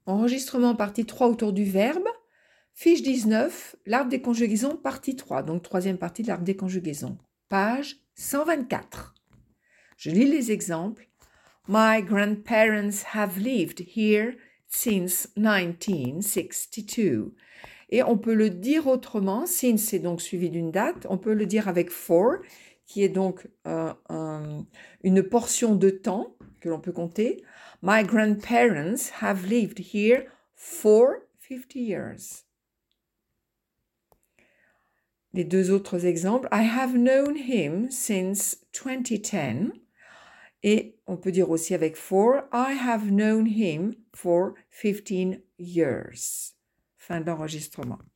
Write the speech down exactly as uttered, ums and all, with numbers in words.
Enregistrement partie trois autour du verbe. Fiche dix-neuf, l'arbre des conjugaisons partie trois, donc troisième partie de l'arbre des conjugaisons. Page cent vingt-quatre. Je lis les exemples. My grandparents have lived here since nineteen sixty-two. Et on peut le dire autrement, since est donc suivi d'une date, on peut le dire avec for, qui est donc euh, un, une portion de temps que l'on peut compter. My grandparents have lived here for fifty years. Les deux autres exemples, I have known him since twenty ten. Et on peut dire aussi avec for, I have known him for fifteen years. Fin d'enregistrement.